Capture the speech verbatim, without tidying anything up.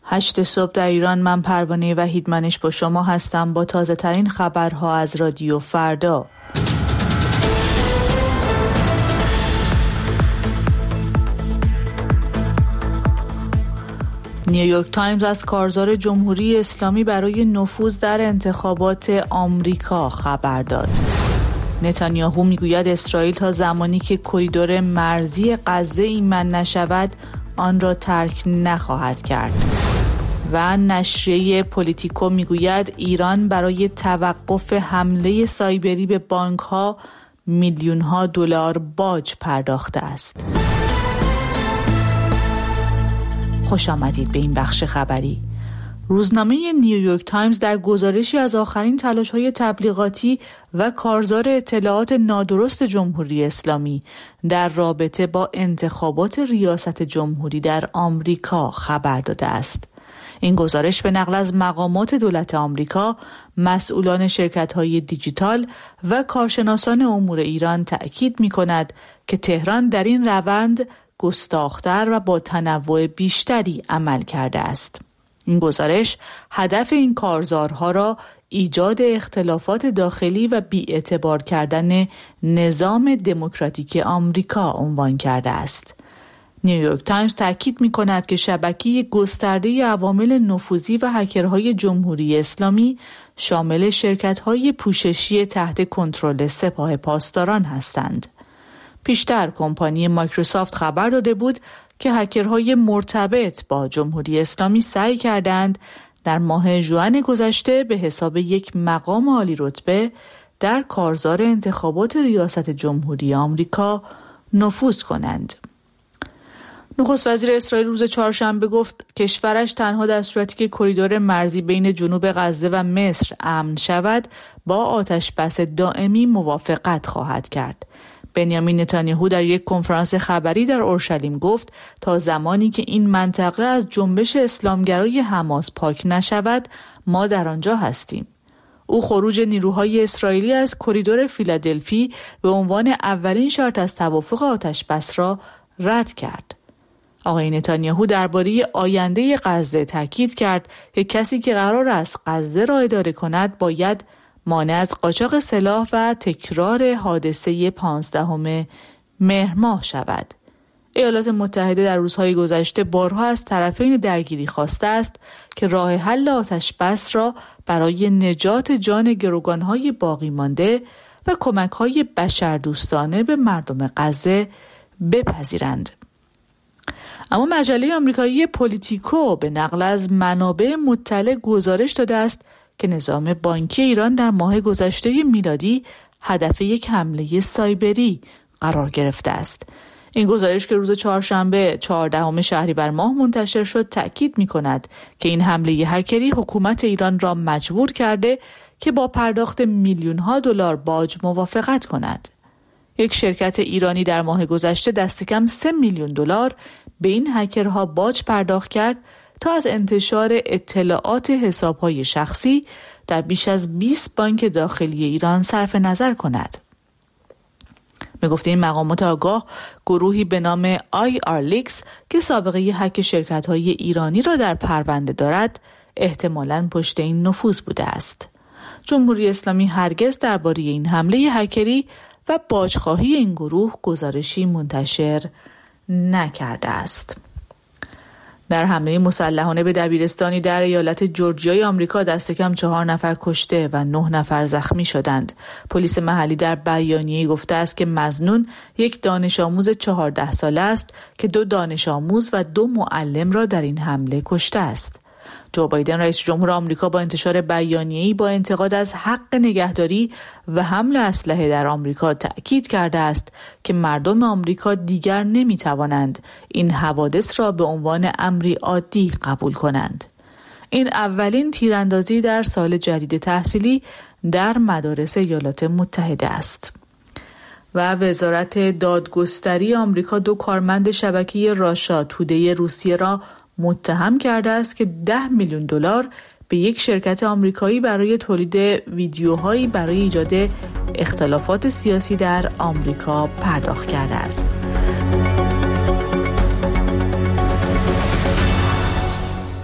هشت صبح در ایران. من پروانه وحیدمنش با شما هستم با تازه ترین خبرها از رادیو فردا. نیویورک تایمز از کارزار جمهوری اسلامی برای نفوذ در انتخابات آمریکا خبر داد. نتانیاهو میگوید اسرائیل تا زمانی که کریدور مرزی غزه ایمن نشود آن را ترک نخواهد کرد. و نشریه پولیتیکو میگوید ایران برای توقف حمله سایبری به بانک‌ها میلیون‌ها دلار باج پرداخته است. خوش آمدید به این بخش خبری. روزنامه نیویورک تایمز در گزارشی از آخرین تلاش‌های تبلیغاتی و کارزار اطلاعات نادرست جمهوری اسلامی در رابطه با انتخابات ریاست جمهوری در آمریکا خبر داده است. این گزارش به نقل از مقامات دولت آمریکا، مسئولان شرکت‌های دیجیتال و کارشناسان امور ایران تأکید می‌کند که تهران در این روند گستاخ‌تر و با تنوع بیشتری عمل کرده است. این گزارش هدف این کارزارها را ایجاد اختلافات داخلی و بی‌اعتبار کردن نظام دموکراتیک آمریکا عنوان کرده است. نیویورک تایمز تاکید می‌کند که شبکه گسترده عوامل نفوذی و هکرهای جمهوری اسلامی شامل شرکت‌های پوششی تحت کنترل سپاه پاسداران هستند. پیشتر کمپانی مایکروسافت خبر داده بود که هکرهای مرتبط با جمهوری اسلامی سعی کردند در ماه ژوئن گذشته به حساب یک مقام عالی رتبه در کارزار انتخابات ریاست جمهوری آمریکا نفوذ کنند. نخست وزیر اسرائیل روز چهارشنبه گفت کشورش تنها در صورتی که کریدور مرزی بین جنوب غزه و مصر امن شود با آتش‌بس دائمی موافقت خواهد کرد. بنیامین نتانیاهو در یک کنفرانس خبری در اورشلیم گفت تا زمانی که این منطقه از جنبش اسلامگرای حماس پاک نشود ما در آنجا هستیم. او خروج نیروهای اسرائیلی از کریدور فیلادلفی به عنوان اولین شرط از توافق آتش‌بس را رد کرد. آقای نتانیاهو درباره آینده غزه تاکید کرد که کسی که قرار است غزه را اداره کند باید مانع از قاچاق سلاح و تکرار حادثه پانزدهم مهر ماه شود. ایالات متحده در روزهای گذشته بارها از طرفین درگیری خواسته است که راه حل آتش‌بس را برای نجات جان گروگان‌های باقی مانده و کمک‌های بشردوستانه به مردم غزه بپذیرند. اما مجله آمریکایی پولیتیکو به نقل از منابع مطلع گزارش داده است که نظام بانکی ایران در ماه گذشته میلادی هدف یک حمله سایبری قرار گرفته است. این گزارش که روز چهارشنبه چهاردهم شهریور ماه منتشر شد تأکید می‌کند که این حمله هکری حکومت ایران را مجبور کرده که با پرداخت میلیون‌ها دلار باج موافقت کند. یک شرکت ایرانی در ماه گذشته دست کم سه میلیون دلار به این هکرها باج پرداخت کرد تا از انتشار اطلاعات حساب‌های شخصی در بیش از بیست بانک داخلی ایران صرف نظر کند. به گفته این مقامات آگاه، گروهی به نام آی آر لیکس که سابقه هک شرکت‌های ایرانی را در پرونده دارد، احتمالاً پشت این نفوذ بوده است. جمهوری اسلامی هرگز درباره این حمله هکری و باجخواهی این گروه گزارشی منتشر نکرده است. در حمله مسلحانه به دبیرستانی در ایالت جورجیای آمریکا دست کم چهار نفر کشته و نه نفر زخمی شدند. پلیس محلی در بیانیه‌ای گفته است که مظنون یک دانش آموز چهارده ساله است که دو دانش آموز و دو معلم را در این حمله کشته است. جو بایدن رئیس جمهور آمریکا با انتشار بیانیه‌ای با انتقاد از حق نگهداری و حمل اسلحه در آمریکا تأکید کرده است که مردم آمریکا دیگر نمی‌توانند این حوادث را به عنوان امری عادی قبول کنند. این اولین تیراندازی در سال جدید تحصیلی در مدارس ایالات متحده است. و وزارت دادگستری آمریکا دو کارمند شبکه راشا توده روسیه را متهم کرده است که ده میلیون دلار به یک شرکت آمریکایی برای تولید ویدیوهایی برای ایجاد اختلافات سیاسی در آمریکا پرداخت کرده است.